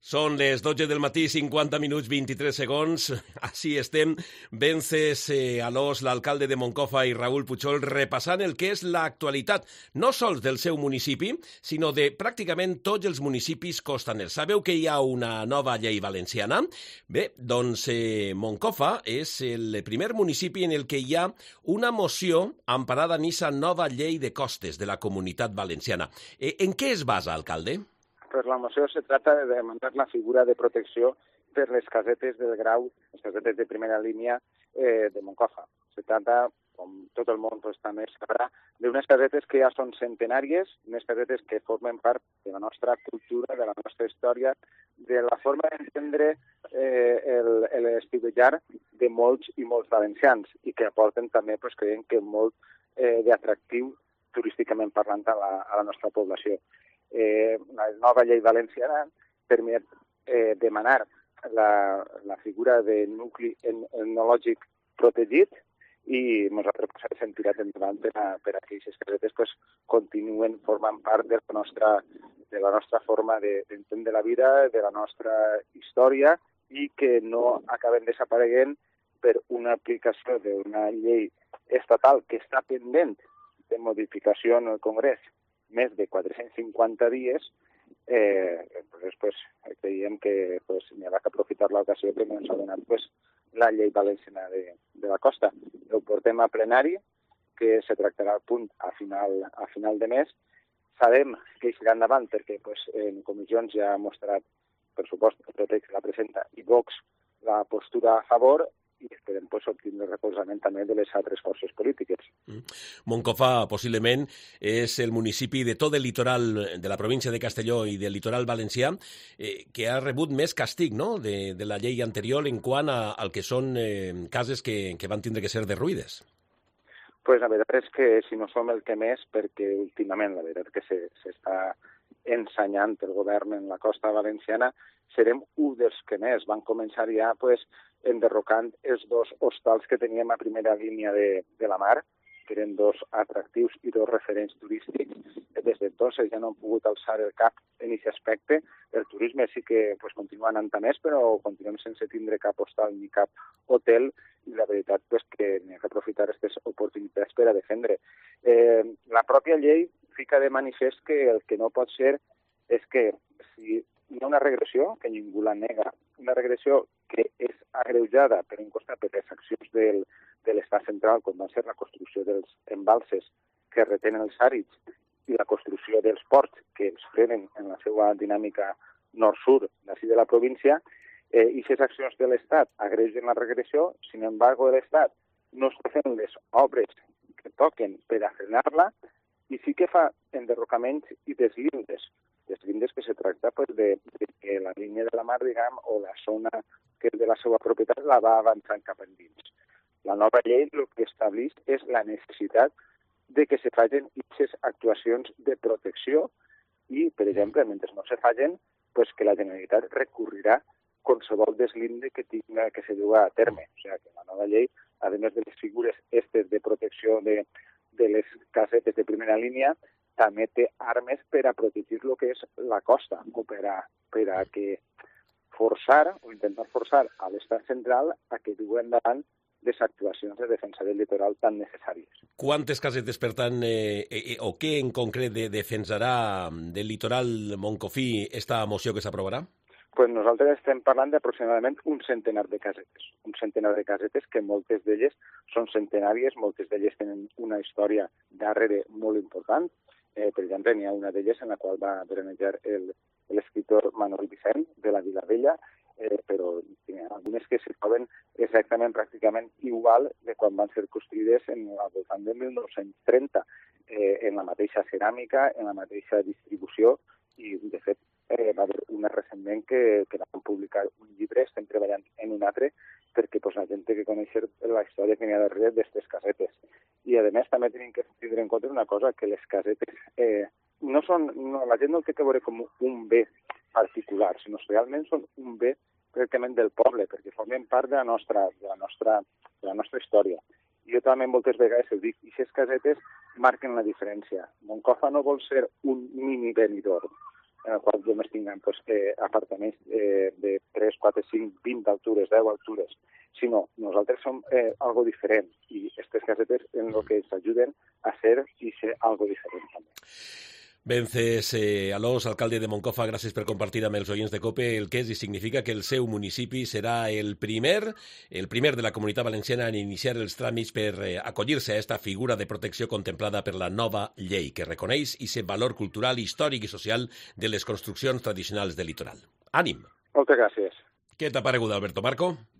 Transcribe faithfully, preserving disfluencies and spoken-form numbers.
Són les dotze del matí, cinquanta minuts, vint-i-tres segons. Així estem. Vences eh, Alòs, l'alcalde de Moncofa, i Raül Puchol, repassant el que és l'actualitat, no sols del seu municipi, sinó de pràcticament tots els municipis costaners. Sabeu que hi ha una nova llei valenciana? Bé, doncs eh, Moncofa és el primer municipi en el que hi ha una moció amparada en aquesta nova llei de costes de la Comunitat Valenciana. Eh, en què es basa, alcalde? Pues la moció se trata de demandar la figura de protecció per les casetes del grau, les casetes de primera línia eh, de Moncofa. Se trata, com tot el món pues, també sabrà, d'unes casetes que ja són centenàries, unes casetes que formen part de la nostra cultura, de la nostra història, de la forma d'entendre eh, l'estiuejar de molts i molts valencians i que aporten també, pues, creiem que molt eh, d'atractiu turísticament parlant a la, a la nostra població. Eh, la nova llei valenciana permet eh, demanar la, la figura de nucli etnològic protegit i nosaltres pues, hem tirat endavant per a, per a que aquestes casetes pues, continuen formant part de la nostra, de la nostra forma d'entendre la vida, de la nostra història i que no acaben desapareguent per una aplicació d'una llei estatal que està pendent de modificació en el Congrés més de quatre-cents cinquanta dies, eh, pues, pues, creiem que pues, n'hi ha que aprofitar l'ocasió que ens ha donat pues, la llei valenciana de, de la costa. Ho portem a plenari, que se tractarà al punt a final, a final de mes. Sabem que irà endavant perquè pues, en comissions ja ha mostrat, per supost, el pretext la presenta i Vox la postura a favor, i esperem pues, obtenir el recolzament també de les altres forces polítiques. Mm. Moncofa, possiblement, és el municipi de tot el litoral de la província de Castelló i del litoral valencià eh, que ha rebut més castig, no?, de, de la llei anterior en quant a, al que són eh, cases que, que van tindre que ser derruïdes. Pues la veritat és que si no som el que més, perquè últimament la veritat que s'està ensenyant el govern en la costa valenciana, serem un dels que més. Van començar ja pues, enderrocant els dos hostals que teníem a primera línia de, de la mar, que eren dos atractius i dos referents turístics. Des d'entonces ja no han pogut alçar el cap en aquest aspecte. El turisme sí que pues, continua anant a més, però continuem sense tindre cap hostal ni cap hotel, i la veritat pues, que n'hi ha que aprofitar aquestes oportunitats per a defendre. Eh, la pròpia llei fica de manifest que el que no pot ser és que si hi ha una regressió, que ningú la nega, una regressió que és agreujada per un costat per les accions del, de l'estat central, com va ser la construcció dels embalses que retenen els àrids i la construcció dels ports que els frenen en la seva dinàmica nord-sud d'ací de la província, eh, i aquestes accions de l'estat agreugen la regressió, sin embargo l'estat no està fent les obres que toquen per a frenar-la i sí que fa enderrocaments i deslindes. Deslindes que se tracta pues, de, de que la línia de la mar, diguem, o la zona que és de la seva propietat la va avançant cap endins. La nova llei el que estableix és la necessitat de que se facin aquestes actuacions de protecció i, per exemple, mentre no se facin, pues, que la Generalitat recurrirà qualsevol deslinde que tinga que se dur a terme. O sigui, que la nova llei, a més de les figures estes de protecció de, de les casetes de primera línia, també té armes per a protegir el que és la costa, o per a, per a que forçar o intentar forçar a l'estat central a que dugui endavant les actuacions de defensa del litoral tan necessàries. Quantes casetes, per tant, eh, eh, o què en concret de, defensarà del litoral moncofí esta moció que s'aprovarà? Pues nosaltres estem parlant d'aproximadament un centenar de casetes. Un centenar de casetes que moltes d'elles són centenàries, moltes d'elles tenen una història darrere molt important. Eh, per exemple, n'hi ha una d'elles en la qual va veranejar l'escriptor Manuel Vicent de la Vilavella, eh, però hi ha algunes que se troben exactament, pràcticament igual de quan van ser construïdes en al voltant de mil nou-cents trenta, eh, en la mateixa ceràmica, en la mateixa distribució, i de fet eh, va haver una recentment que, que van publicar un llibre, estem treballant en un altre, perquè pues, la gent té que conèixer la història que n'hi ha darrere d'aquestes casetes. I, a més, també tenim que tindre en compte una cosa, que les casetes eh, no són, no, la gent no el té que veure com un bé particular, sinó que realment són un bé pràcticament del poble, perquè formen part de la nostra, de la nostra, de la nostra història. I jo també moltes vegades ho dic, i aquestes casetes marquen la diferència. Moncofa no vol ser un mini Benidorm. en el qual només tinguem pues, eh, apartaments eh, de tres, quatre, cinc, vint altures, deu altures, sinó nosaltres som eh, algo diferent i aquestes casetes en el que ens ajuden a ser i ser algo diferent també. Vences eh, Alós, alcalde de Moncofa, gràcies per compartir amb els oients de COPE el que és i significa que el seu municipi serà el primer, el primer de la Comunitat Valenciana en iniciar els tràmits per eh, acollir-se a esta figura de protecció contemplada per la nova llei que reconeix i aquest valor cultural, històric i social de les construccions tradicionals del litoral. Ànim! Moltes gràcies. Què t'ha paregut, Alberto Marco?